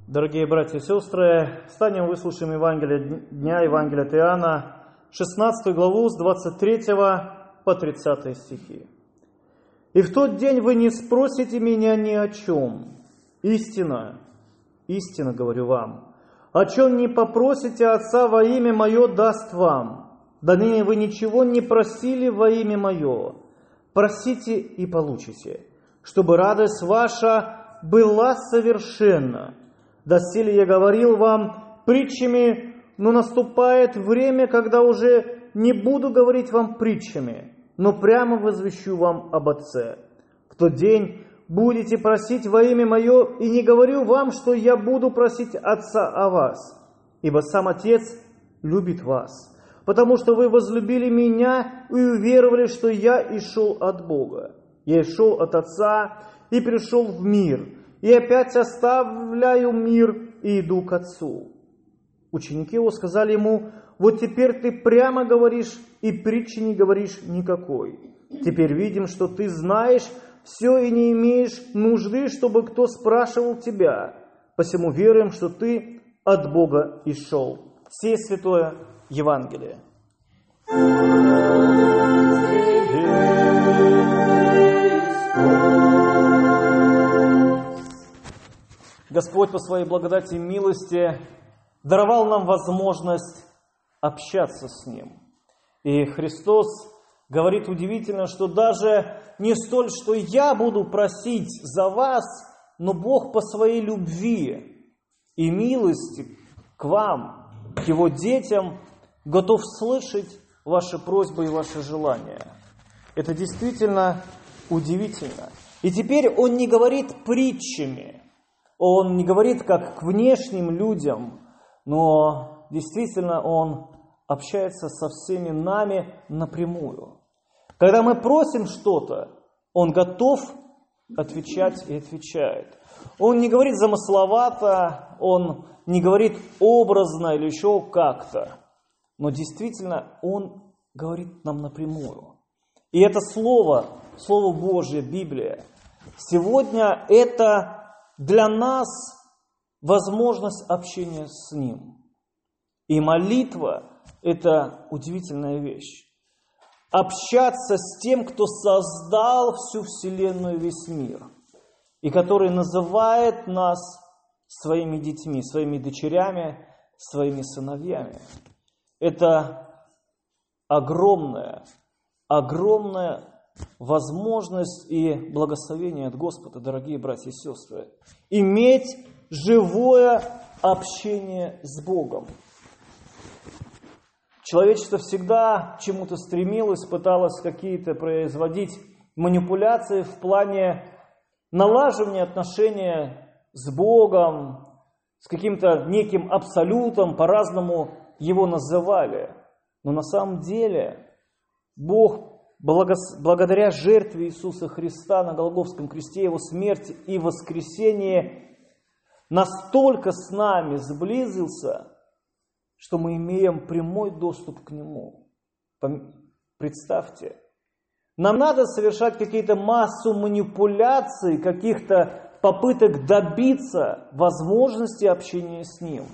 Дорогие братья и сестры, встанем, выслушаем Евангелие дня, Евангелие от Иоанна, 16 главу с 23 по 30 стихи. «И в тот день вы не спросите меня ни о чем. Истинно, истинно говорю вам, о чем не попросите Отца во имя Мое, даст вам. До ныне вы ничего не просили во имя Мое. Просите и получите, чтобы радость ваша была совершенна. Доселе я говорил вам притчами, но наступает время, когда уже не буду говорить вам притчами, но прямо возвещу вам об Отце. В тот день будете просить во имя Мое, и не говорю вам, что я буду просить Отца о вас, ибо сам Отец любит вас, потому что вы возлюбили Меня и уверовали, что я и шел от Бога. Я и шел от Отца и пришел в мир, и опять оставляю мир и иду к Отцу». Ученики Его сказали Ему: «Вот теперь Ты прямо говоришь, и притчи не говоришь никакой. Теперь видим, что Ты знаешь все и не имеешь нужды, чтобы кто спрашивал Тебя. Посему веруем, что Ты от Бога и шел». Сие святое Евангелие. Господь по Своей благодати и милости даровал нам возможность общаться с Ним. И Христос говорит удивительно, что даже не столь, что я буду просить за вас, но Бог по Своей любви и милости к вам, к Его детям, готов слышать ваши просьбы и ваши желания. Это действительно удивительно. И теперь Он не говорит притчами, Он не говорит как к внешним людям, но действительно Он общается со всеми нами напрямую. Когда мы просим что-то, Он готов отвечать и отвечает. Он не говорит замысловато, Он не говорит образно или еще как-то, но действительно Он говорит нам напрямую. И это Слово Божье, Библия, сегодня это для нас возможность общения с Ним. И молитва – это удивительная вещь. Общаться с тем, кто создал всю Вселенную, весь мир, и который называет нас своими детьми, своими дочерями, своими сыновьями. Это огромная возможность и благословение от Господа, дорогие братья и сестры. Иметь живое общение с Богом. Человечество всегда к чему-то стремилось, пыталось какие-то производить манипуляции в плане налаживания отношения с Богом, с каким-то неким абсолютом, по-разному его называли. Но на самом деле Бог, благодаря жертве Иисуса Христа на Голгофском кресте, Его смерти и воскресении, настолько с нами сблизился, что мы имеем прямой доступ к Нему. Представьте, нам надо совершать какие-то массу манипуляций, каких-то попыток добиться возможности общения с Ним.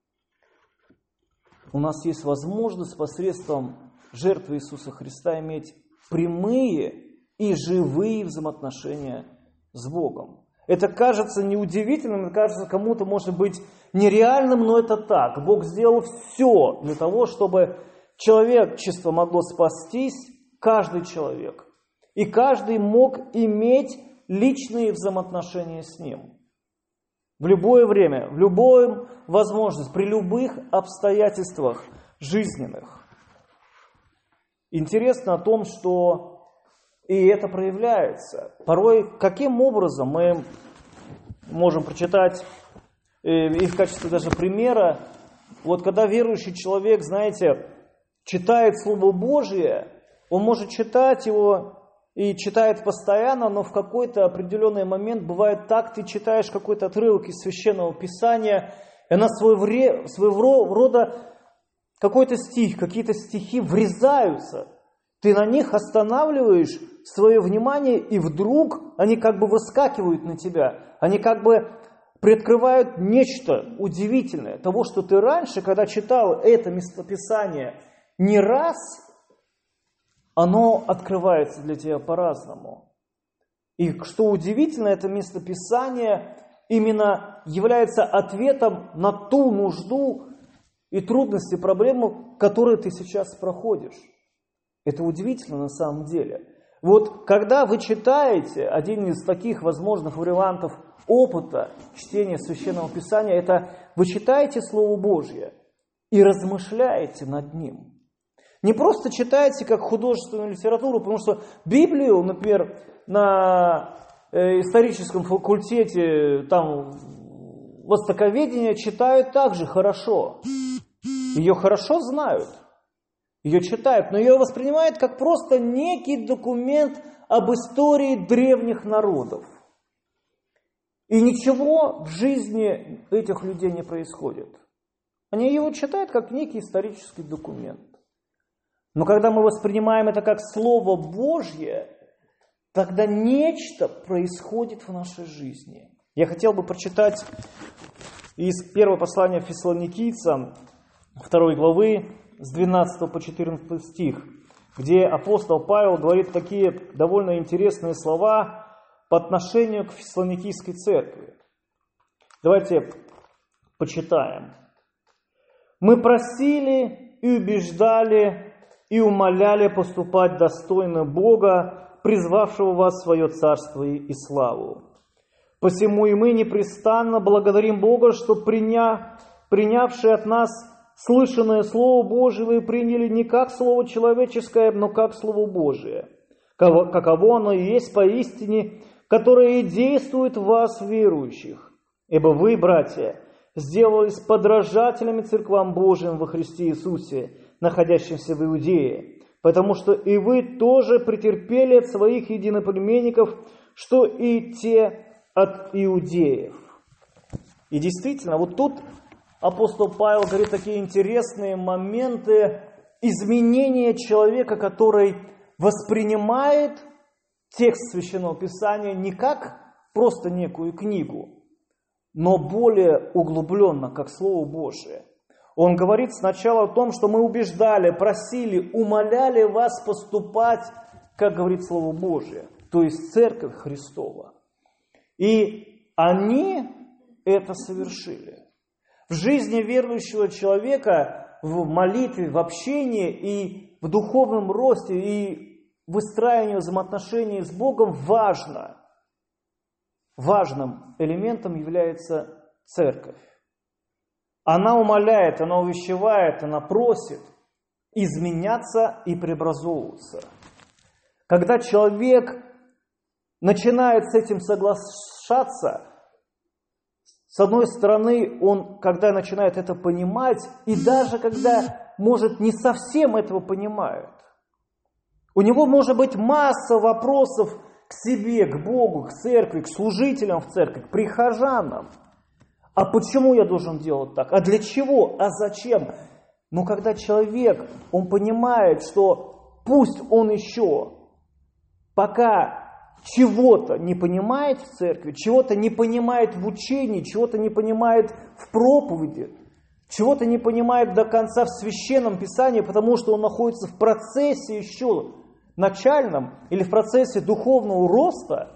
У нас есть возможность посредством жертвы Иисуса Христа иметь прямые и живые взаимоотношения с Богом. Это кажется неудивительным, это кажется кому-то, может быть, нереальным, но это так. Бог сделал все для того, чтобы человечество могло спастись, каждый человек. И каждый мог иметь личные взаимоотношения с Ним. В любое время, в любую возможность, при любых обстоятельствах жизненных. Интересно о том, что и это проявляется. Порой, каким образом мы можем прочитать, и в качестве даже примера, вот когда верующий человек, знаете, читает Слово Божие, он может читать его и читает постоянно, но в какой-то определенный момент бывает так, ты читаешь какой-то отрывок из Священного Писания, и она своего рода какой-то стих, какие-то стихи врезаются. Ты на них останавливаешь свое внимание, и вдруг они как бы выскакивают на тебя. Они как бы приоткрывают нечто удивительное. Того, что ты раньше, когда читал это местописание не раз, оно открывается для тебя по-разному. И что удивительно, это местописание именно является ответом на ту нужду и трудности, проблему, которую ты сейчас проходишь. Это удивительно на самом деле. Вот когда вы читаете один из таких возможных вариантов опыта чтения Священного Писания, это вы читаете Слово Божье и размышляете над ним. Не просто читаете как художественную литературу, потому что Библию, например, на историческом факультете там востоковедения читают также хорошо. Ее хорошо знают, ее читают, но ее воспринимают как просто некий документ об истории древних народов. И ничего в жизни этих людей не происходит. Они его читают как некий исторический документ. Но когда мы воспринимаем это как Слово Божье, тогда нечто происходит в нашей жизни. Я хотел бы прочитать из первого послания Фессалоникийцам, 2 главы, с 12 по 14 стих, где апостол Павел говорит такие довольно интересные слова по отношению к Фессалоникийской церкви. Давайте почитаем. «Мы просили и убеждали и умоляли поступать достойно Бога, призвавшего вас в свое царство и славу. Посему и мы непрестанно благодарим Бога, что принявшие от нас слышанное Слово Божие вы приняли не как Слово человеческое, но как Слово Божие, каково оно и есть поистине, которое и действует в вас, верующих. Ибо вы, братья, сделались подражателями церквам Божьим во Христе Иисусе, находящимся в Иудее, потому что и вы тоже претерпели от своих единоплеменников, что и те от иудеев». И действительно, вот тут апостол Павел говорит такие интересные моменты изменения человека, который воспринимает текст Священного Писания не как просто некую книгу, но более углубленно, как Слово Божие. Он говорит сначала о том, что мы убеждали, просили, умоляли вас поступать, как говорит Слово Божие, то есть Церковь Христова. И они это совершили. В жизни верующего человека, в молитве, в общении и в духовном росте и выстраивании взаимоотношений с Богом важным элементом является церковь. Она умоляет, она увещевает, она просит изменяться и преобразовываться. Когда человек начинает с этим соглашаться, с одной стороны, он, когда начинает это понимать, и даже когда, может, не совсем этого понимает, у него может быть масса вопросов к себе, к Богу, к церкви, к служителям в церкви, к прихожанам. А почему я должен делать так? А для чего? А зачем? Но когда человек, он понимает, что пусть он еще пока чего-то не понимает в церкви, чего-то не понимает в учении, чего-то не понимает в проповеди, чего-то не понимает до конца в Священном Писании, потому что он находится в процессе еще начальном или в процессе духовного роста,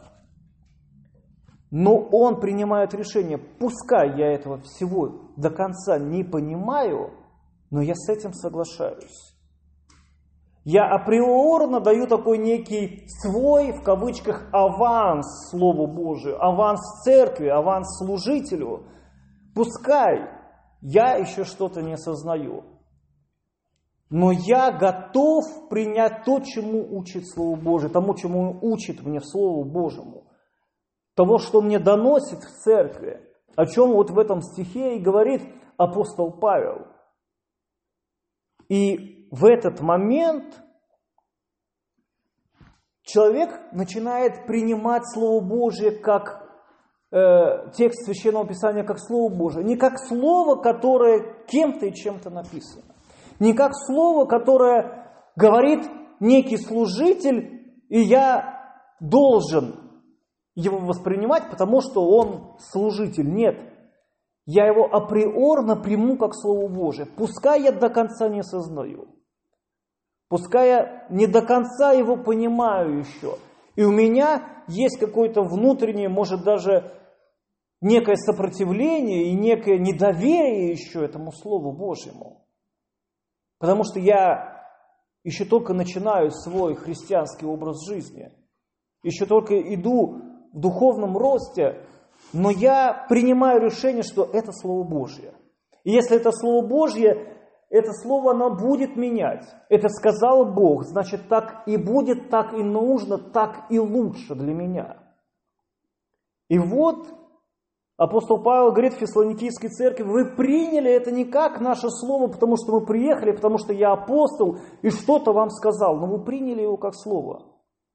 но он принимает решение, пускай я этого всего до конца не понимаю, но я с этим соглашаюсь. Я априорно даю такой некий свой, в кавычках, аванс Слову Божию, аванс церкви, аванс служителю. Пускай я еще что-то не осознаю, но я готов принять то, чему учит Слово Божие, тому, чему учит мне Слову Божьему, того, что мне доносит в церкви, о чем вот в этом стихе и говорит апостол Павел. И в этот момент человек начинает принимать Слово Божие как текст Священного Писания, как Слово Божие. Не как слово, которое кем-то и чем-то написано. Не как слово, которое говорит некий служитель, и я должен его воспринимать, потому что он служитель. Нет. Я его априорно приму как Слово Божие. Пускай я до конца не сознаю. Пускай я не до конца его понимаю еще. И у меня есть какое-то внутреннее, может даже некое сопротивление и некое недоверие еще этому Слову Божьему. Потому что я еще только начинаю свой христианский образ жизни. Еще только иду в духовном росте, но я принимаю решение, что это Слово Божье. И если это Слово Божье, это Слово, оно будет менять. Это сказал Бог, значит, так и будет, так и нужно, так и лучше для меня. И вот апостол Павел говорит в Фессалоникийской церкви: вы приняли это не как наше слово, потому что мы приехали, потому что я апостол и что-то вам сказал, но вы приняли его как слово.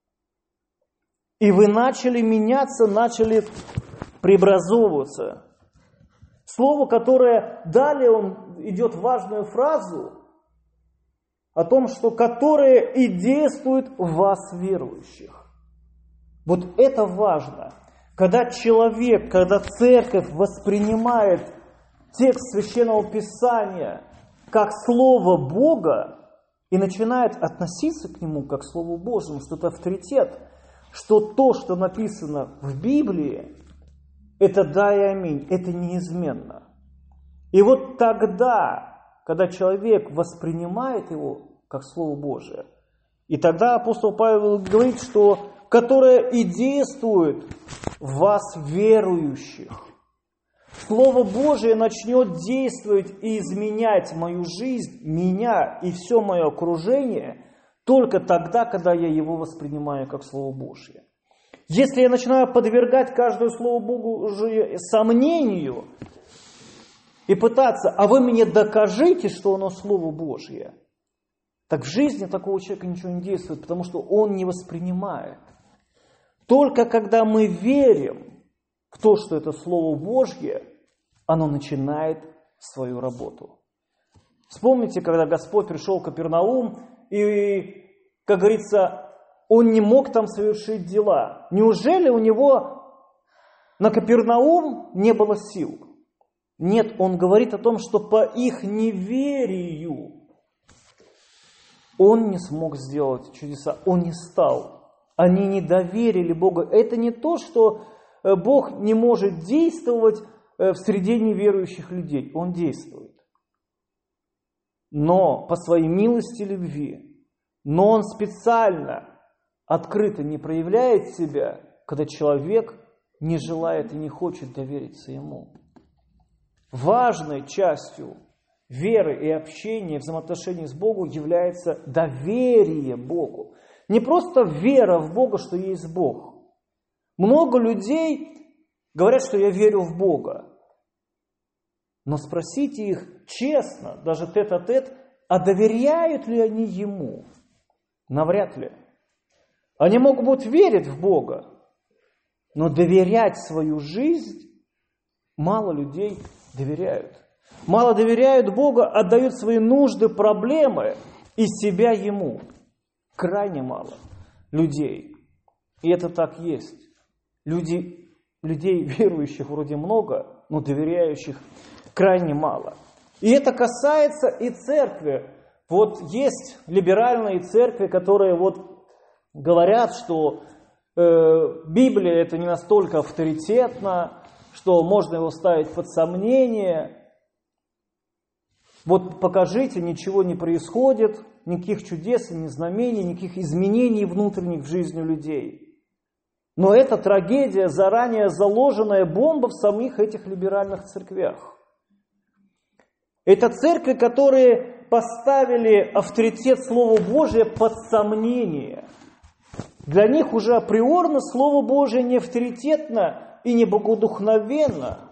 И вы начали меняться, начали преобразовываться. Слово, которое далее он идет в важную фразу о том, что которое и действует в вас, верующих. Вот это важно. Когда человек, когда церковь воспринимает текст Священного Писания как Слово Бога и начинает относиться к нему как к Слову Божьему, что это авторитет, что то, что написано в Библии, это да и аминь, это неизменно. И вот тогда, когда человек воспринимает его как Слово Божие, и тогда апостол Павел говорит, что которое и действует в вас, верующих. Слово Божие начнет действовать и изменять мою жизнь, меня и все мое окружение только тогда, когда я его воспринимаю как Слово Божие. Если я начинаю подвергать каждое Слово Божие сомнению и пытаться, а вы мне докажите, что оно Слово Божье, так в жизни такого человека ничего не действует, потому что он не воспринимает. Только когда мы верим в то, что это Слово Божье, оно начинает свою работу. Вспомните, когда Господь пришел в Капернаум, и, как говорится, Он не мог там совершить дела. Неужели у Него на Капернаум не было сил? Нет, Он говорит о том, что по их неверию Он не смог сделать чудеса, Он не стал. Они не доверили Богу. Это не то, что Бог не может действовать в среде неверующих людей. Он действует. Но по своей милости и любви. Но Он специально, открыто не проявляет себя, когда человек не желает и не хочет довериться Ему. Важной частью веры и общения, взаимоотношений с Богом является доверие Богу. Не просто вера в Бога, что есть Бог. Много людей говорят, что я верю в Бога. Но спросите их честно, даже тет-а-тет, а доверяют ли они Ему? Навряд ли. Они могут верить в Бога, но доверять свою жизнь мало людей доверяют. Мало доверяют Богу, отдают свои нужды, проблемы и себя Ему. Крайне мало людей. И это так есть. Людей верующих вроде много, но доверяющих крайне мало. И это касается и церкви. Вот есть либеральные церкви, которые вот говорят, что Библия это не настолько авторитетно, что можно его ставить под сомнение. Вот покажите, ничего не происходит, никаких чудес, ни знамений, никаких изменений внутренних в жизни людей. Но это трагедия, заранее заложенная бомба в самих этих либеральных церквях. Это церкви, которые поставили авторитет Слова Божия под сомнение. Для них уже априорно Слово Божие не авторитетно и не богодухновенно.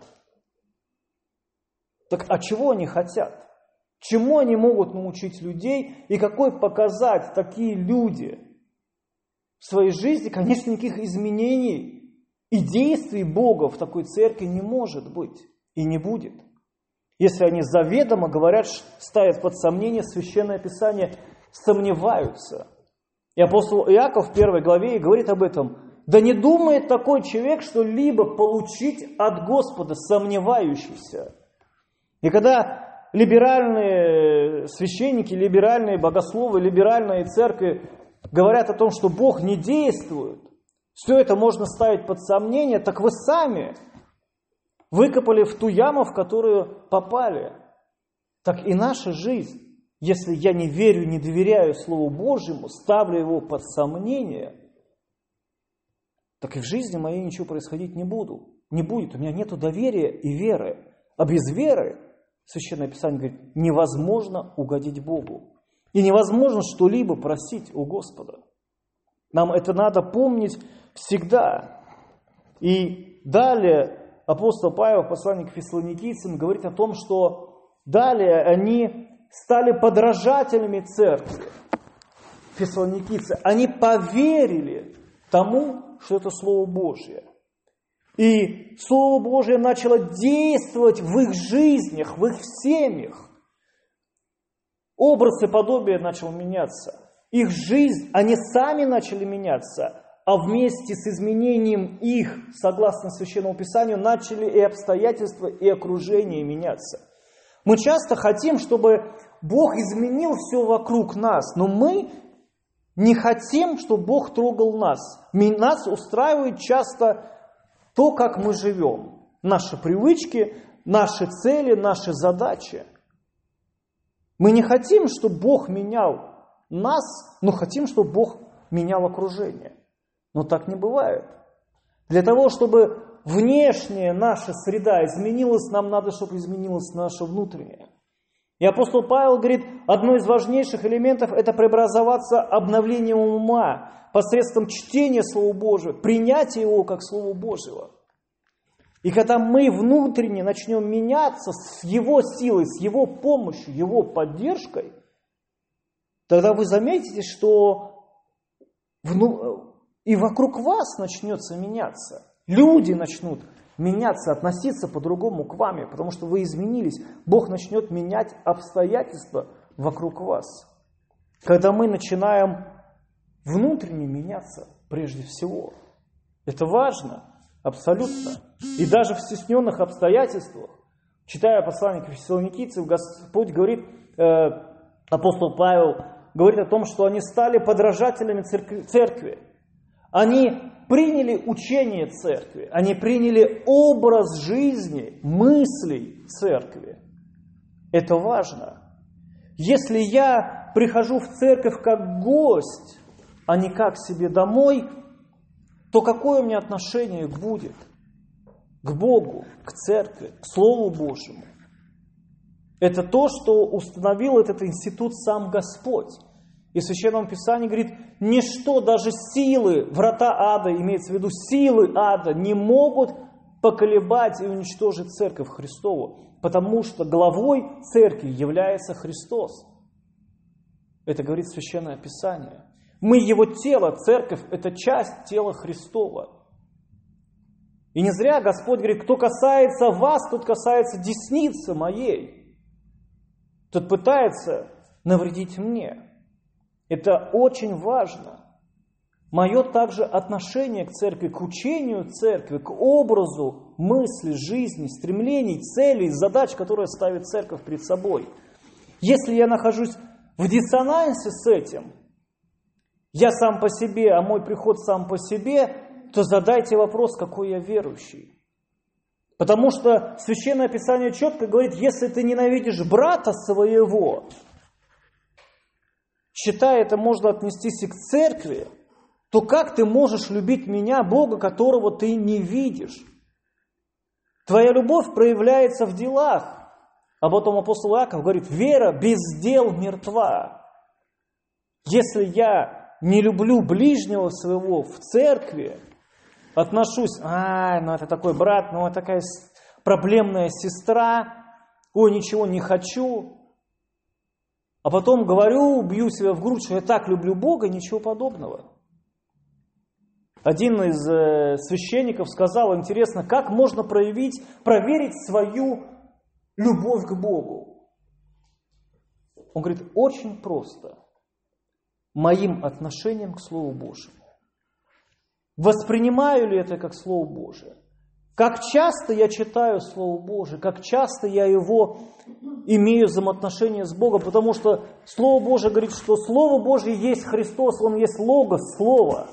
Так а чего они хотят? Чему они могут научить людей и какой показать такие люди в своей жизни? Конечно, никаких изменений и действий Бога в такой церкви не может быть и не будет. Если они заведомо говорят, ставят под сомнение Священное Писание, сомневаются. И апостол Иаков в 1 главе говорит об этом. Да не думает такой человек что-либо получить от Господа, сомневающийся. И когда либеральные священники, либеральные богословы, либеральные церкви говорят о том, что Бог не действует, все это можно ставить под сомнение, так вы сами выкопали в ту яму, в которую попали. Так и наша жизнь, если я не верю, не доверяю Слову Божьему, ставлю его под сомнение, так и в жизни моей ничего происходить не будет. У меня нет доверия и веры. А без веры, Священное Писание говорит, невозможно угодить Богу. И невозможно что-либо просить у Господа. Нам это надо помнить всегда. И далее апостол Павел в послании к Фессалоникийцам говорит о том, что далее они стали подражателями церкви. Фессалоникийцы, они поверили тому, что это Слово Божье. И Слово Божье начало действовать в их жизнях, в их семьях. Образ и подобие начал меняться. Их жизнь, они сами начали меняться, а вместе с изменением их, согласно Священному Писанию, начали и обстоятельства, и окружение меняться. Мы часто хотим, чтобы Бог изменил все вокруг нас, но мы не хотим, чтобы Бог трогал нас. Нас устраивает часто то, как мы живем, наши привычки, наши цели, наши задачи. Мы не хотим, чтобы Бог менял нас, но хотим, чтобы Бог менял окружение. Но так не бывает. Для того, чтобы внешняя наша среда изменилась, нам надо, чтобы изменилась наша внутренняя. И апостол Павел говорит, одно из важнейших элементов – это преобразоваться обновлением ума посредством чтения Слова Божьего, принятия его как Слова Божьего. И когда мы внутренне начнем меняться с Его силой, с Его помощью, Его поддержкой, тогда вы заметите, что и вокруг вас начнется меняться. Люди начнут меняться, относиться по-другому к вам, потому что вы изменились. Бог начнет менять обстоятельства вокруг вас. Когда мы начинаем внутренне меняться прежде всего. Это важно, абсолютно. И даже в стесненных обстоятельствах, читая послание к Фессалоникийцам, Господь говорит, апостол Павел говорит о том, что они стали подражателями церкви. Они приняли учение церкви, они приняли образ жизни, мыслей церкви. Это важно. Если я прихожу в церковь как гость, а не как себе домой, то какое у меня отношение будет к Богу, к церкви, к Слову Божьему? Это то, что установил этот институт сам Господь. И в Священном Писании говорит, ничто, даже силы, врата ада, имеется в виду силы ада, не могут поколебать и уничтожить церковь Христову, потому что главой церкви является Христос. Это говорит Священное Писание. Мы Его тело, церковь – это часть тела Христова. И не зря Господь говорит, кто касается вас, тот касается десницы моей. Тот пытается навредить мне. Это очень важно. Мое также отношение к церкви, к учению церкви, к образу мысли, жизни, стремлений, целей, задач, которые ставит церковь перед собой. Если я нахожусь в диссонансе с этим, я сам по себе, а мой приход сам по себе, то задайте вопрос, какой я верующий. Потому что Священное Писание четко говорит, если ты ненавидишь брата своего, считая это можно отнестись и к церкви, то как ты можешь любить меня, Бога, которого ты не видишь? Твоя любовь проявляется в делах. А потом апостол Иаков говорит, вера без дел мертва. Если я не люблю ближнего своего в церкви, отношусь, ну это такой брат, ну это такая проблемная сестра, ой, ничего не хочу. А потом говорю, бью себя в грудь, что я так люблю Бога, ничего подобного. Один из священников сказал, интересно, как можно проверить свою любовь к Богу? Он говорит, очень просто. Моим отношением к Слову Божьему. Воспринимаю ли это как Слово Божие? Как часто я читаю Слово Божие, как часто я его имею взаимоотношения с Богом, потому что Слово Божие говорит, что Слово Божие есть Христос, Он есть Логос, Слово.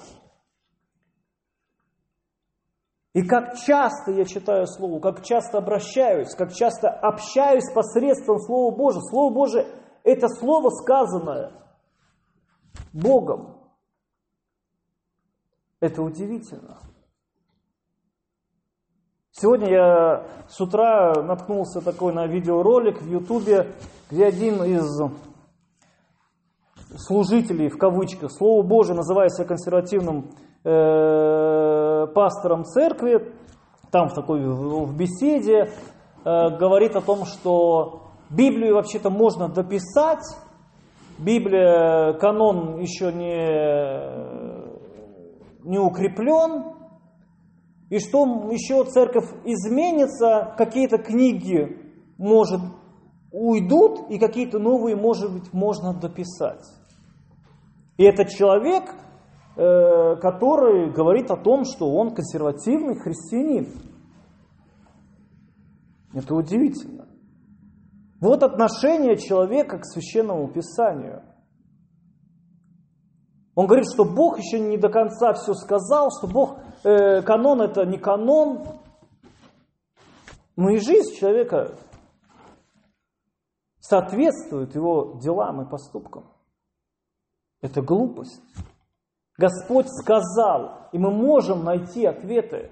И как часто я читаю Слово, как часто обращаюсь, как часто общаюсь посредством Слова Божия. Слово Божие – это Слово, сказанное Богом. Это удивительно. Сегодня я с утра наткнулся на видеоролик в Ютубе, где один из служителей, в кавычках, Слово Божие, называя себя консервативным пастором церкви, там в беседе говорит о том, что Библию вообще-то можно дописать, Библия, канон еще не укреплен, и что еще церковь изменится, какие-то книги, может, уйдут, и какие-то новые, может быть, можно дописать. И это человек, который говорит о том, что он консервативный христианин. Это удивительно. Вот отношение человека к Священному Писанию. Он говорит, что Бог еще не до конца все сказал, что Бог, канон это не канон. Но и жизнь человека соответствует его делам и поступкам. Это глупость. Господь сказал, и мы можем найти ответы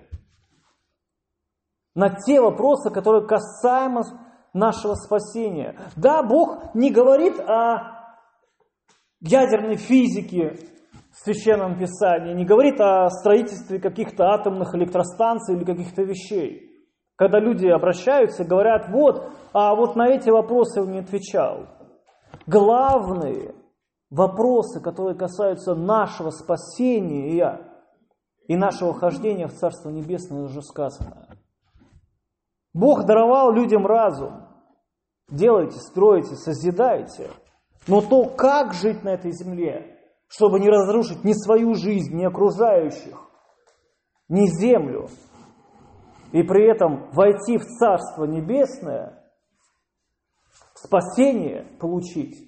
на те вопросы, которые касаемы нашего спасения. Да, Бог не говорит о ядерной физике в Священном Писании, не говорит о строительстве каких-то атомных электростанций или каких-то вещей. Когда люди обращаются, говорят, вот на эти вопросы он не отвечал. Главные вопросы, которые касаются нашего спасения и нашего хождения в Царство Небесное, уже сказано. Бог даровал людям разум. Делайте, стройте, созидайте. Но то, как жить на этой земле, чтобы не разрушить ни свою жизнь, ни окружающих, ни землю, и при этом войти в Царство Небесное, спасение получить,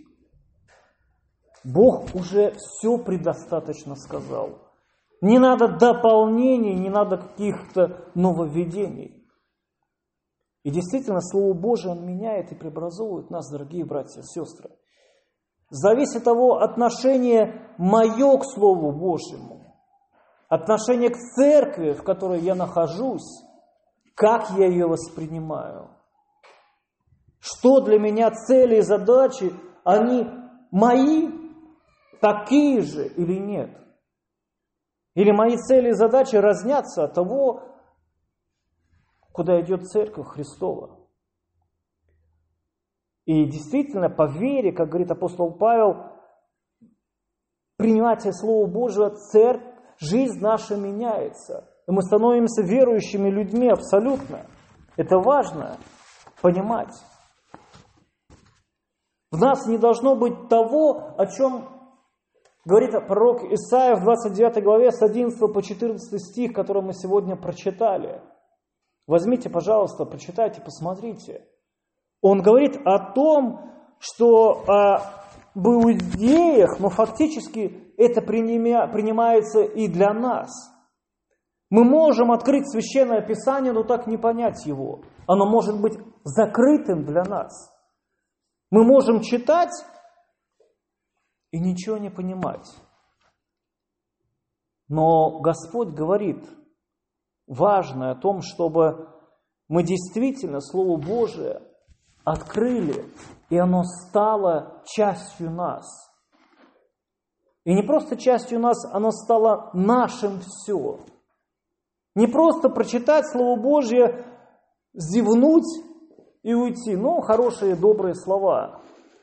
Бог уже все предостаточно сказал. Не надо дополнений, не надо каких-то нововведений. И действительно, Слово Божие, Он меняет и преобразовывает нас, дорогие братья и сестры. Зависит от того, отношение мое к Слову Божьему, отношение к церкви, в которой я нахожусь, как я ее воспринимаю. Что для меня цели и задачи, они мои, такие же или нет? Или мои цели и задачи разнятся от того, куда идет Церковь Христова. И действительно, по вере, как говорит апостол Павел, принятие Слова Божьего, жизнь наша меняется. И мы становимся верующими людьми абсолютно. Это важно понимать. В нас не должно быть того, о чем говорит пророк Исаия в 29 главе с 11 по 14 стих, который мы сегодня прочитали. Возьмите, пожалуйста, прочитайте, посмотрите. Он говорит о том, что об иудеях, но фактически это принимается и для нас. Мы можем открыть Священное Писание, но так не понять его. Оно может быть закрытым для нас. Мы можем читать и ничего не понимать. Но Господь говорит важное о том, чтобы мы действительно Слово Божие открыли, и оно стало частью нас. И не просто частью нас, оно стало нашим все. Не просто прочитать Слово Божье, зевнуть и уйти. Хорошие, добрые слова.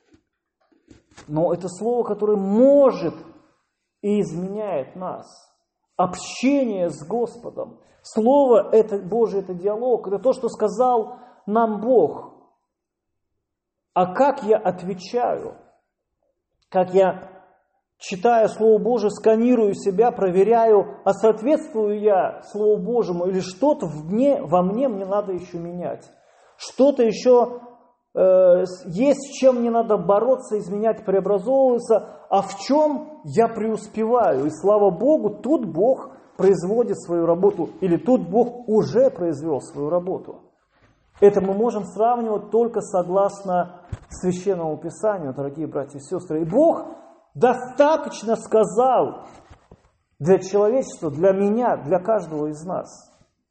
Но это слово, которое может и изменяет нас. Общение с Господом. Слово это Божие, это диалог, это то, что сказал нам Бог. А как я отвечаю? Как я читая Слово Божие, сканирую себя, проверяю, а соответствую я Слову Божьему или что-то во мне надо еще менять. Что-то еще есть, с чем мне надо бороться, изменять, преобразовываться, а в чем я преуспеваю. И слава Богу, тут Бог производит свою работу, или тут Бог уже произвел свою работу. Это мы можем сравнивать только согласно Священному Писанию, дорогие братья и сестры. И Бог достаточно сказал для человечества, для меня, для каждого из нас.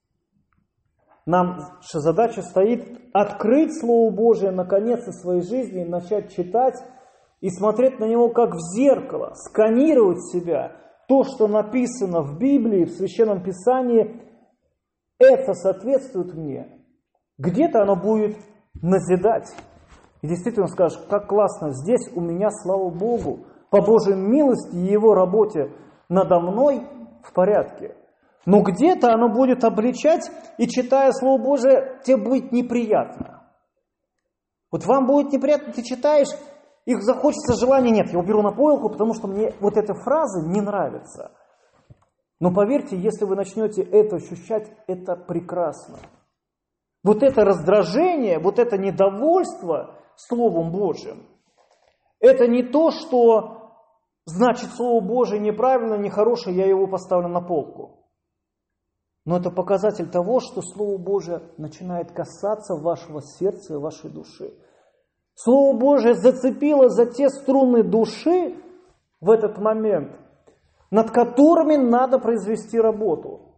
Наша задача стоит открыть Слово Божие наконец в своей жизни, начать читать и смотреть на него как в зеркало, сканировать себя. То, что написано в Библии, в Священном Писании, это соответствует мне. Где-то оно будет назидать. И действительно скажешь, как классно, здесь у меня, слава Богу, по Божьей милости и Его работе надо мной в порядке. Но где-то оно будет обличать, и читая Слово Божие, тебе будет неприятно. Вот вам будет неприятно, ты читаешь, и захочется желания, нет, я уберу на полку, потому что мне вот эта фраза не нравится. Но поверьте, если вы начнете это ощущать, это прекрасно. Вот это раздражение, вот это недовольство Словом Божьим, это не то, что значит Слово Божие неправильно, нехорошее, я его поставлю на полку. Но это показатель того, что Слово Божие начинает касаться вашего сердца и вашей души. Слово Божие зацепило за те струны души в этот момент, над которыми надо произвести работу.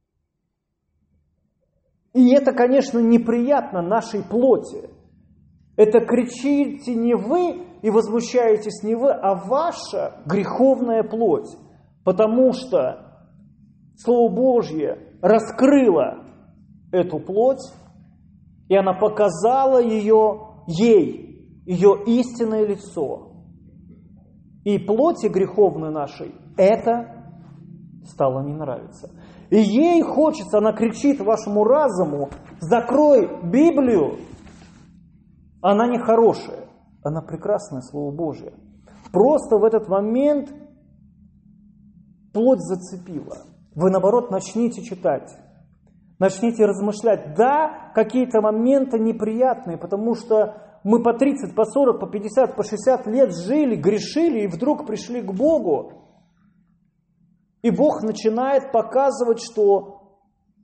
И это, конечно, неприятно нашей плоти. Это кричите не вы и возмущаетесь не вы, а ваша греховная плоть. Потому что Слово Божье раскрыло эту плоть, и она показала ей истинное лицо. И плоти греховной нашей это стало не нравиться. И ей хочется, она кричит вашему разуму: закрой Библию, она не хорошая, она прекрасное Слово Божие. Просто в этот момент плоть зацепила. Вы, наоборот, начните читать, начните размышлять. Да, какие-то моменты неприятные, потому что мы по 30, по 40, по 50, по 60 лет жили, грешили, и вдруг пришли к Богу. И Бог начинает показывать, что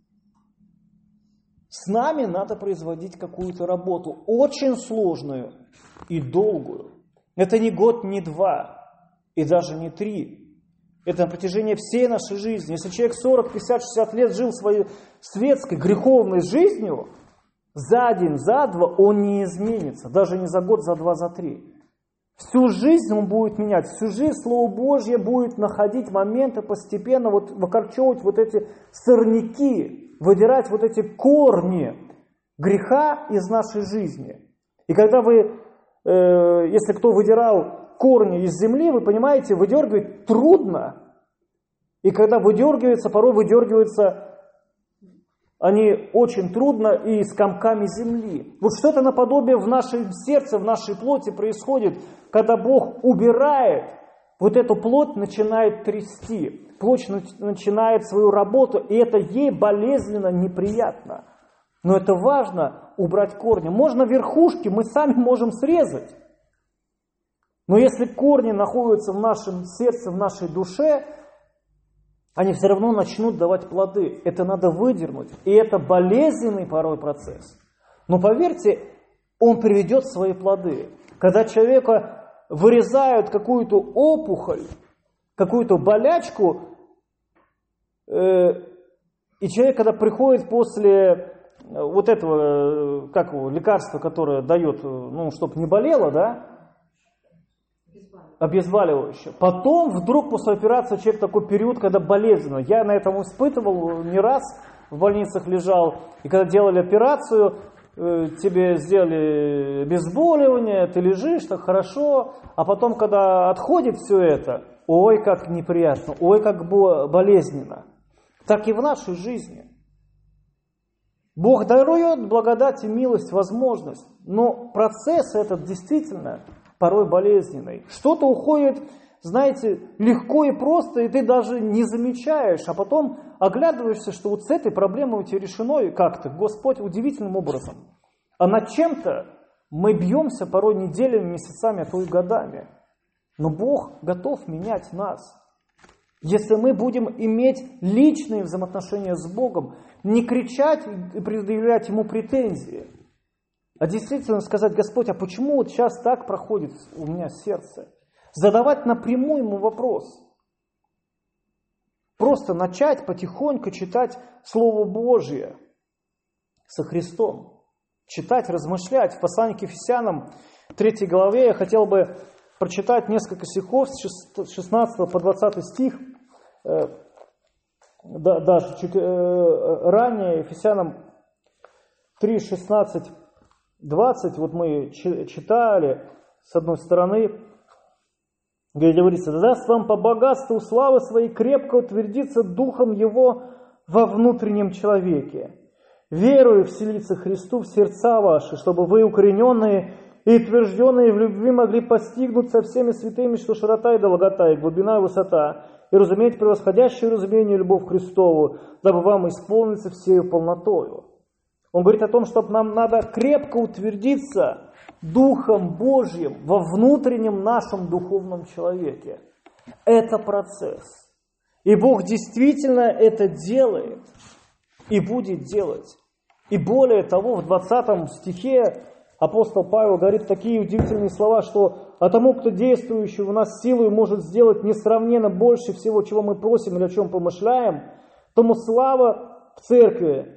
с нами надо производить какую-то работу, очень сложную и долгую. Это не год, не два, и даже не 3. Это на протяжении всей нашей жизни. Если человек 40, 50, 60 лет жил своей светской, греховной жизнью, за день, за два он не изменится. Даже не за год, за 2, за 3. Всю жизнь он будет менять. Всю жизнь Слово Божье будет находить моменты постепенно, выкорчевывать вот эти сорняки, выдирать вот эти корни греха из нашей жизни. И когда вы, если кто выдирал корни из земли, вы понимаете, выдергивать трудно. И когда выдергивается, порой выдергиваются они очень трудно и с комками земли. Вот что-то наподобие в нашем сердце, в нашей плоти происходит, когда Бог убирает, вот эту плоть начинает трясти. Плоть начинает свою работу, и это ей болезненно, неприятно. Но это важно убрать корни. Можно верхушки, мы сами можем срезать. Но если корни находятся в нашем сердце, в нашей душе, они все равно начнут давать плоды. Это надо выдернуть. И это болезненный порой процесс. Но поверьте, он приведет свои плоды. Когда человека вырезают какую-то опухоль, какую-то болячку, и человек, когда приходит после вот этого, как его, лекарства, которое дает, чтобы не болело, да, обезболивающее. Потом вдруг после операции человек такой период, когда болезненно. Я на этом испытывал не раз, в больницах лежал. И когда делали операцию, тебе сделали обезболивание, ты лежишь, так хорошо. А потом, когда отходит все это, ой, как неприятно, ой, как болезненно. Так и в нашей жизни. Бог дарует благодать и милость, возможность. Но процесс этот действительно порой болезненный. Что-то уходит знаете, легко и просто, и ты даже не замечаешь, а потом оглядываешься, что вот с этой проблемой у тебя решено и как-то, Господь, удивительным образом. А над чем-то мы бьемся порой неделями, месяцами, а то и годами. Но Бог готов менять нас. Если мы будем иметь личные взаимоотношения с Богом, не кричать и предъявлять Ему претензии, а действительно сказать: Господь, а почему вот сейчас так проходит у меня сердце? Задавать напрямую Ему вопрос. Просто начать потихоньку читать Слово Божье со Христом. Читать, размышлять. В послании к Ефесянам 3 главе я хотел бы прочитать несколько стихов с 16 по 20 стих. Даже чуть ранее, Ефесянам 3, 16, 20, вот мы читали, с одной стороны, где говорится: «Да даст вам по богатству славы своей крепко утвердиться духом Его во внутреннем человеке, верую вселиться Христу в сердца ваши, чтобы вы, укорененные и утвержденные в любви, могли постигнуть со всеми святыми, что широта и долгота, и глубина и высота, и разуметь превосходящее разумение любовь Христову, дабы вам исполниться всею полнотою». Он говорит о том, что нам надо крепко утвердиться Духом Божьим во внутреннем нашем духовном человеке. Это процесс. И Бог действительно это делает и будет делать. И более того, в 20 стихе апостол Павел говорит такие удивительные слова, что «А тому, кто действующий в нас силой может сделать несравненно больше всего, чего мы просим или о чем помышляем, тому слава в церкви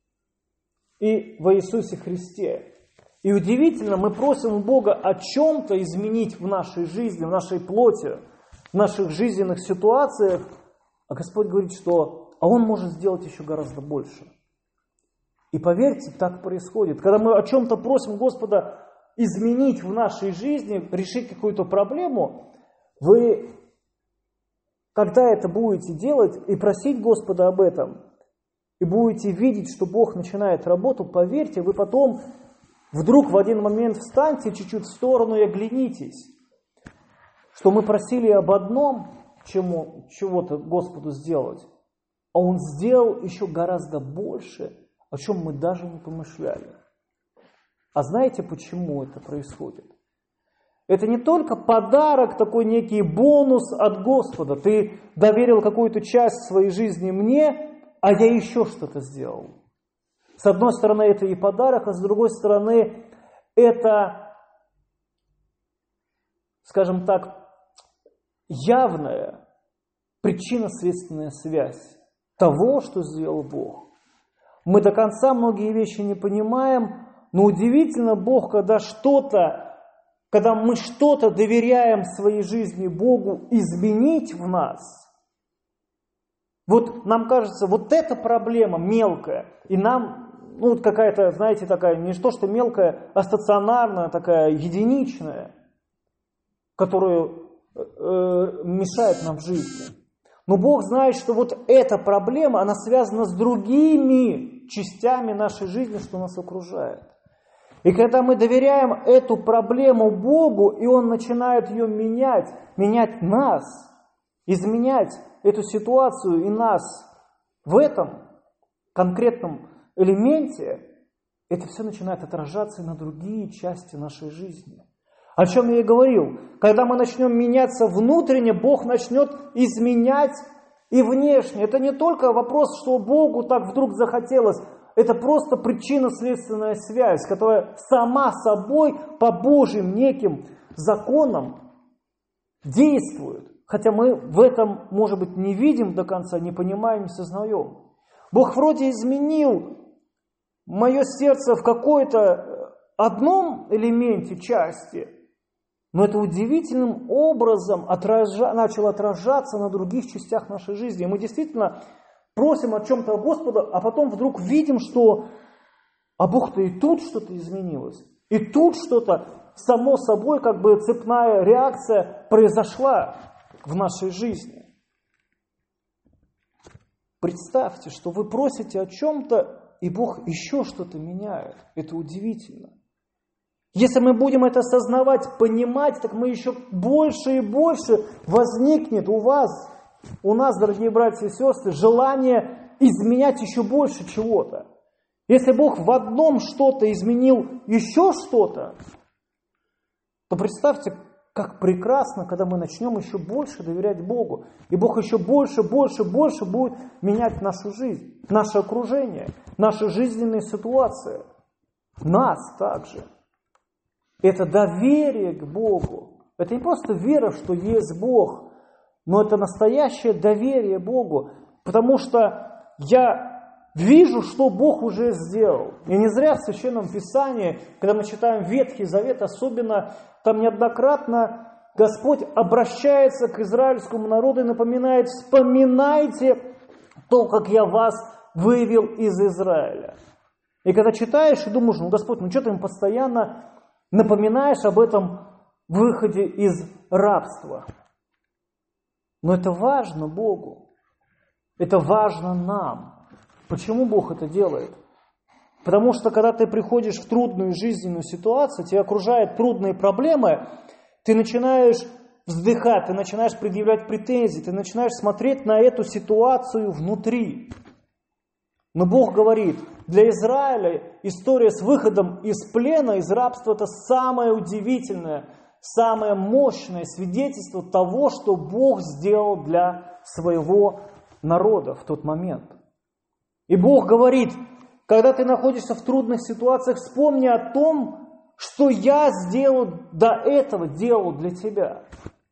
и во Иисусе Христе». И удивительно, мы просим у Бога о чем-то изменить в нашей жизни, в нашей плоти, в наших жизненных ситуациях, а Господь говорит, что Он может сделать еще гораздо больше. И поверьте, так происходит. Когда мы о чем-то просим Господа изменить в нашей жизни, решить какую-то проблему, вы, когда это будете делать и просить Господа об этом, и будете видеть, что Бог начинает работу, поверьте, вы потом вдруг в один момент встаньте чуть-чуть в сторону и оглянитесь, что мы просили об одном, чего-то Господу сделать, а Он сделал еще гораздо больше, о чем мы даже не помышляли. А знаете, почему это происходит? Это не только подарок, такой некий бонус от Господа. Ты доверил какую-то часть своей жизни мне, а я еще что-то сделал. С одной стороны, это и подарок, а с другой стороны, это, скажем так, явная причинно-следственная связь того, что сделал Бог. Мы до конца многие вещи не понимаем, но удивительно Бог, когда мы что-то доверяем в своей жизни Богу изменить в нас. Вот нам кажется, вот эта проблема мелкая, и нам, какая-то, знаете, такая, не то что мелкая, а стационарная, такая единичная, которая мешает нам в жизни. Но Бог знает, что вот эта проблема, она связана с другими частями нашей жизни, что нас окружает. И когда мы доверяем эту проблему Богу, и Он начинает ее менять нас, изменять эту ситуацию и нас в этом конкретном элементе, это все начинает отражаться и на другие части нашей жизни. О чем я и говорил. Когда мы начнем меняться внутренне, Бог начнет изменять и внешне. Это не только вопрос, что Богу так вдруг захотелось. Это просто причинно-следственная связь, которая сама собой по Божьим неким законам действует. Хотя мы в этом, может быть, не видим до конца, не понимаем, не сознаем. Бог вроде изменил мое сердце в какой-то одном элементе, части, но это удивительным образом начало отражаться на других частях нашей жизни. И мы действительно просим о чем-то Господа, а потом вдруг видим, что Бог-то и тут что-то изменилось. И тут что-то, само собой, как бы цепная реакция произошла в нашей жизни. Представьте, что вы просите о чем-то, и Бог еще что-то меняет. Это удивительно. Если мы будем это осознавать, понимать, так мы еще больше и больше возникнет у вас, у нас, дорогие братья и сестры, желание изменять еще больше чего-то. Если Бог в одном что-то изменил еще что-то, то представьте, как прекрасно, когда мы начнем еще больше доверять Богу. И Бог еще больше будет менять нашу жизнь, наше окружение, наши жизненные ситуации. Нас также. Это доверие к Богу. Это не просто вера, что есть Бог, но это настоящее доверие Богу. Потому что я вижу, что Бог уже сделал. И не зря в Священном Писании, когда мы читаем Ветхий Завет, особенно там неоднократно Господь обращается к израильскому народу и напоминает: вспоминайте то, как я вас вывел из Израиля. И когда читаешь и думаешь: ну, Господь, ну что ты им постоянно напоминаешь об этом выходе из рабства? Но это важно Богу. Это важно нам. Почему Бог это делает? Потому что когда ты приходишь в трудную жизненную ситуацию, тебя окружают трудные проблемы, ты начинаешь вздыхать, ты начинаешь предъявлять претензии, ты начинаешь смотреть на эту ситуацию внутри. Но Бог говорит, для Израиля история с выходом из плена, из рабства — это самое удивительное, самое мощное свидетельство того, что Бог сделал для своего народа в тот момент. И Бог говорит: когда ты находишься в трудных ситуациях, вспомни о том, что я до этого делал для тебя.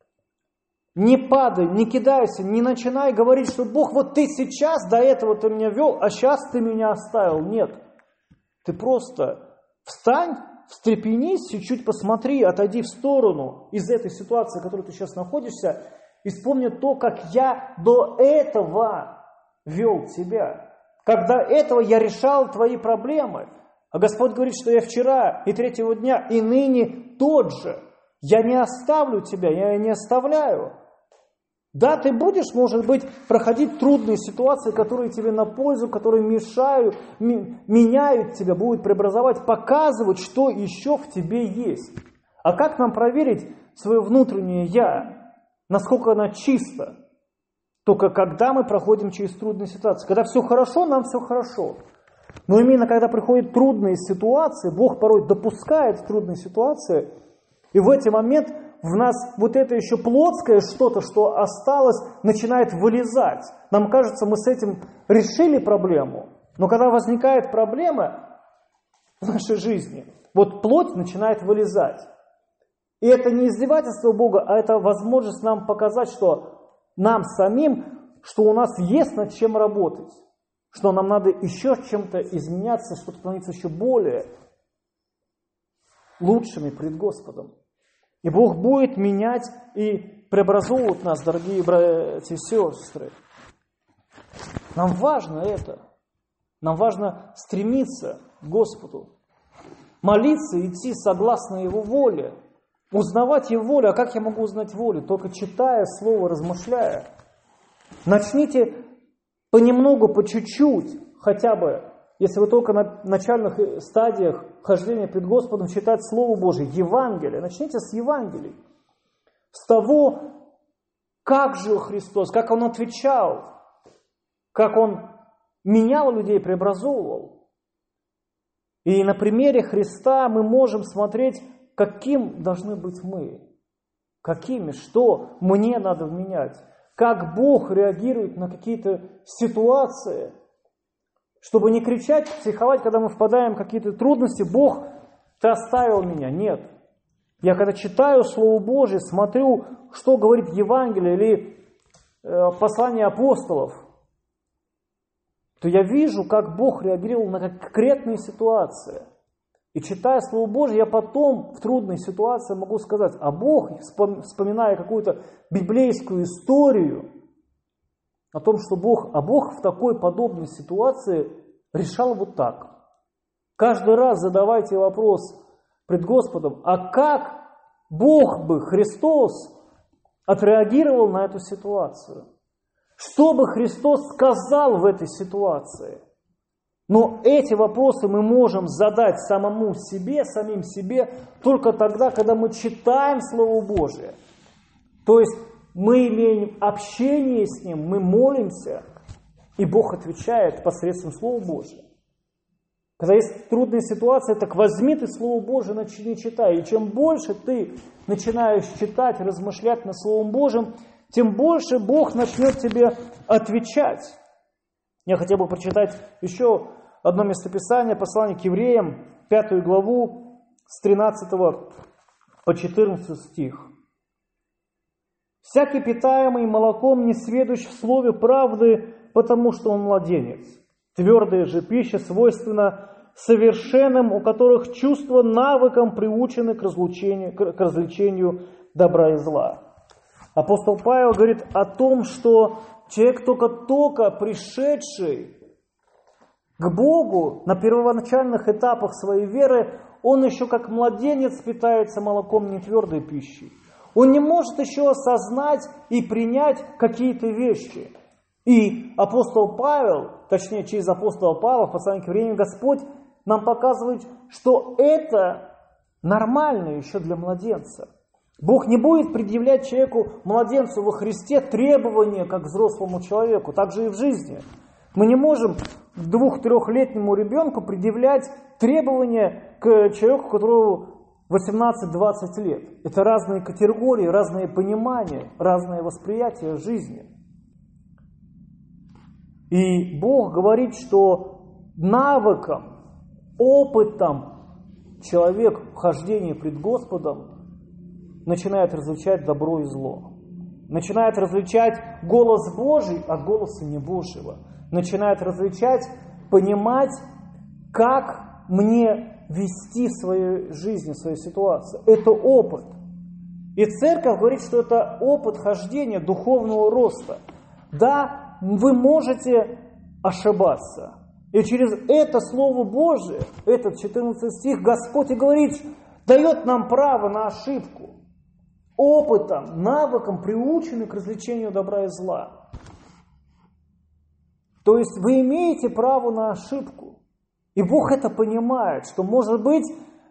Не падай, не кидайся, не начинай говорить, что Бог, вот ты сейчас, до этого ты меня вел, а сейчас ты меня оставил. Нет. Ты просто встань, встрепенись, чуть-чуть посмотри, отойди в сторону из этой ситуации, в которой ты сейчас находишься, и вспомни то, как я до этого вел тебя. Как до этого я решал твои проблемы. А Господь говорит, что я вчера и третьего дня, и ныне тот же. Я не оставлю тебя, я не оставляю. Да, ты будешь, может быть, проходить трудные ситуации, которые тебе на пользу, которые мешают, меняют тебя, будут преобразовать, показывать, что еще в тебе есть. А как нам проверить свое внутреннее «я», насколько оно чисто? Только когда мы проходим через трудные ситуации. Когда все хорошо, нам все хорошо. Но именно когда приходят трудные ситуации, Бог порой допускает трудные ситуации, и в эти моменты в нас вот это еще плотское что-то, что осталось, начинает вылезать. Нам кажется, мы с этим решили проблему, но когда возникает проблема в нашей жизни, вот плоть начинает вылезать. И это не издевательство Бога, а это возможность нам показать, что нам самим, что у нас есть над чем работать, что нам надо еще чем-то изменяться, чтобы становиться еще более лучшими пред Господом. И Бог будет менять и преобразовывать нас, дорогие братья и сестры. Нам важно это. Нам важно стремиться к Господу. Молиться, идти согласно Его воле. Узнавать Его волю. А как я могу узнать волю? Только читая Слово, размышляя. Начните понемногу, по чуть-чуть, хотя бы, если вы только на начальных стадиях хождения пред Господом, читать Слово Божие, Евангелие. Начните с Евангелий. С того, как жил Христос, как Он отвечал, как Он менял людей, преобразовывал. И на примере Христа мы можем смотреть, каким должны быть мы. Какими, что мне надо менять. Как Бог реагирует на какие-то ситуации. Чтобы не кричать, психовать, когда мы впадаем в какие-то трудности: Бог, ты оставил меня. Нет. Я когда читаю Слово Божие, смотрю, что говорит Евангелие или послание апостолов, то я вижу, как Бог реагировал на конкретные ситуации. И читая Слово Божие, я потом в трудной ситуации могу сказать: а Бог, вспоминая какую-то библейскую историю, о том, что Бог в такой подобной ситуации решал вот так. Каждый раз задавайте вопрос пред Господом: а как Бог бы, Христос, отреагировал на эту ситуацию? Что бы Христос сказал в этой ситуации? Но эти вопросы мы можем задать самим себе, только тогда, когда мы читаем Слово Божие. То есть мы имеем общение с Ним, мы молимся, и Бог отвечает посредством Слова Божия. Когда есть трудная ситуация, так возьми ты Слово Божие, начни читать. И чем больше ты начинаешь читать, размышлять над Словом Божьим, тем больше Бог начнет тебе отвечать. Я хотел бы прочитать еще одно местописание, послание к евреям, 5 главу, с 13 по 14 стих. «Всякий, питаемый молоком, не сведущ в слове правды, потому что он младенец. Твердая же пища свойственна совершенным, у которых чувства навыком приучены к развлечению добра и зла». Апостол Павел говорит о том, что человек, только-только пришедший к Богу на первоначальных этапах своей веры, он еще как младенец питается молоком, не твердой пищей. Он не может еще осознать и принять какие-то вещи. И апостол Павел, точнее через апостола Павла в послании к евреям, Господь нам показывает, что это нормально еще для младенца. Бог не будет предъявлять человеку, младенцу во Христе, требования, как взрослому человеку, так же и в жизни. Мы не можем 2-3-летнему ребенку предъявлять требования к человеку, которому 18-20 лет. Это разные категории, разные понимания, разное восприятие жизни. И Бог говорит, что навыком, опытом человек в хождении пред Господом начинает различать добро и зло. Начинает различать голос Божий от голоса небожьего. Начинает различать, понимать, как мне вести в своей жизни, в своей ситуации. Это опыт. И церковь говорит, что это опыт хождения, духовного роста. Да, вы можете ошибаться. И через это Слово Божие, этот 14 стих, Господь и говорит, дает нам право на ошибку. Опытом, навыком приучены к развлечению добра и зла. То есть вы имеете право на ошибку. И Бог это понимает, что, может быть,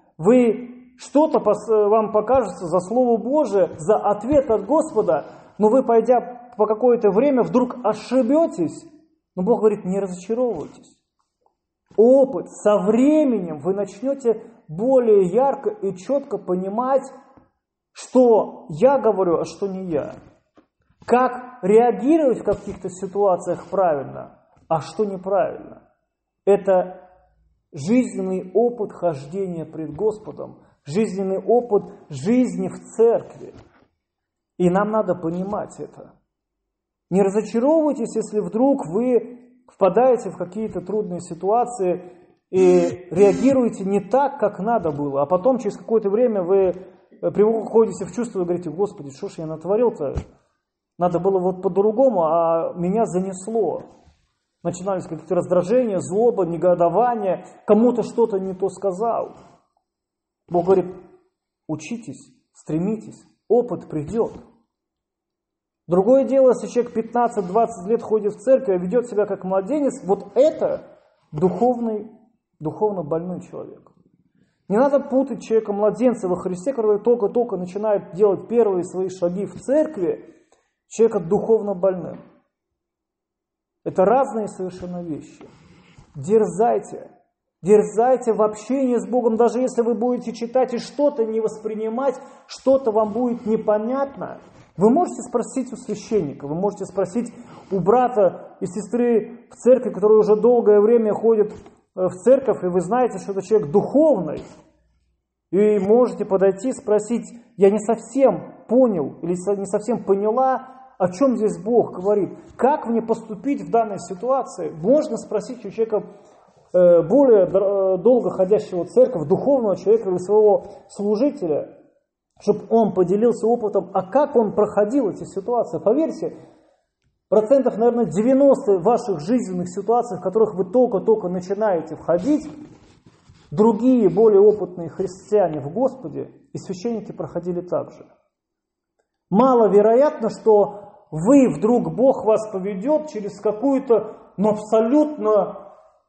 что-то вам покажется за Слово Божие, за ответ от Господа, но вы, пойдя по какое-то время, вдруг ошибетесь. Но Бог говорит, не разочаровывайтесь. Опыт, со временем вы начнете более ярко и четко понимать, что я говорю, а что не я. Как реагировать в каких-то ситуациях правильно, а что неправильно. Это жизненный опыт хождения пред Господом, жизненный опыт жизни в церкви. И нам надо понимать это. Не разочаровывайтесь, если вдруг вы впадаете в какие-то трудные ситуации и реагируете не так, как надо было, а потом через какое-то время вы приходите в чувство и говорите, Господи, что ж я натворил-то? Надо было вот по-другому, а меня занесло. Начинались какие-то раздражения, злоба, негодование, кому-то что-то не то сказал. Бог говорит, учитесь, стремитесь, опыт придет. Другое дело, если человек 15-20 лет ходит в церковь, а ведет себя как младенец, вот это духовно больной человек. Не надо путать человека-младенца во Христе, который только-только начинает делать первые свои шаги в церкви, человека духовно больным. Это разные совершенно вещи. Дерзайте. Дерзайте в общении с Богом, даже если вы будете читать и что-то не воспринимать, что-то вам будет непонятно. Вы можете спросить у священника, вы можете спросить у брата и сестры в церкви, которые уже долгое время ходят в церковь, и вы знаете, что это человек духовный. И можете подойти и спросить, я не совсем понял или не совсем поняла, о чем здесь Бог говорит. Как мне поступить в данной ситуации? Можно спросить у человека более долго ходящего в церковь, духовного человека или своего служителя, чтобы он поделился опытом, а как он проходил эти ситуации. Поверьте, процентов, наверное, 90 ваших жизненных ситуаций, в которых вы только-только начинаете входить, другие, более опытные христиане в Господе и священники проходили так же. Маловероятно, что вдруг Бог вас поведет через какую-то, абсолютно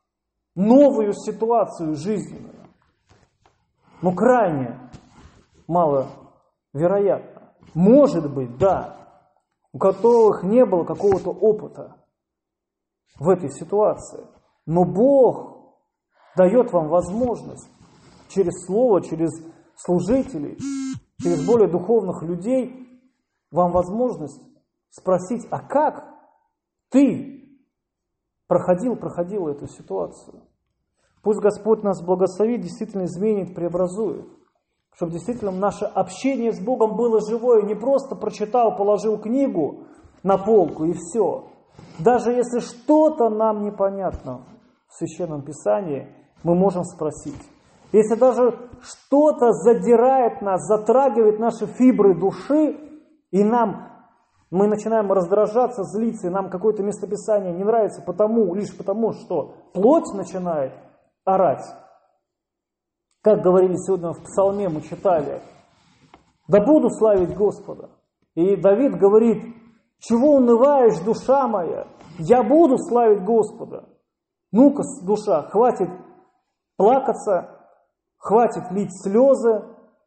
новую ситуацию жизненную. Но крайне маловероятно. Может быть, да, у которых не было какого-то опыта в этой ситуации. Но Бог дает вам возможность через Слово, через служителей, через более духовных людей, вам возможность спросить, а как ты проходила эту ситуацию? Пусть Господь нас благословит, действительно изменит, преобразует. Чтобы действительно наше общение с Богом было живое, не просто прочитал, положил книгу на полку и все. Даже если что-то нам непонятно в Священном Писании, мы можем спросить. Если даже что-то задирает нас, затрагивает наши фибры души, и мы начинаем раздражаться, злиться, и нам какое-то местописание не нравится лишь потому, что плоть начинает орать. Как говорили сегодня в Псалме, мы читали, «Да буду славить Господа». И Давид говорит, «Чего унываешь, душа моя? Я буду славить Господа». Ну-ка, душа, хватит плакаться, хватит лить слезы.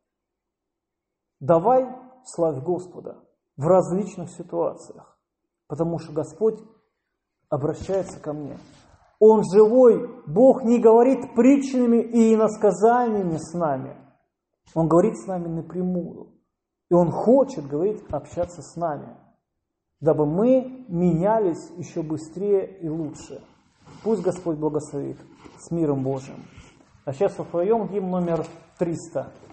Давай славь Господа в различных ситуациях, потому что Господь обращается ко мне. Он живой, Бог не говорит притчами и иносказаниями с нами. Он говорит с нами напрямую. И Он хочет говорить, общаться с нами, дабы мы менялись еще быстрее и лучше. Пусть Господь благословит. С миром Божьим. А сейчас вопоем гимн номер 300.